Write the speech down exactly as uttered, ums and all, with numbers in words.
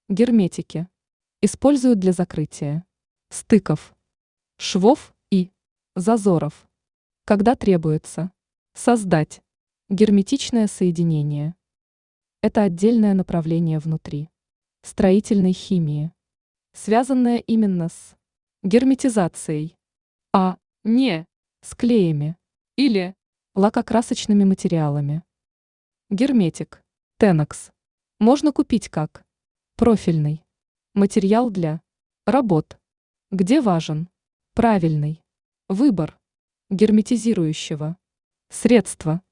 Герметики. Используют для закрытия стыков, швов и зазоров, когда требуется создать герметичное соединение. Это отдельное направление внутри строительной химии, связанное именно с герметизацией, а не с клеями или лакокрасочными материалами. Герметик, Тенокс, можно купить как профильный материал для работ, где важен правильный выбор герметизирующего средства.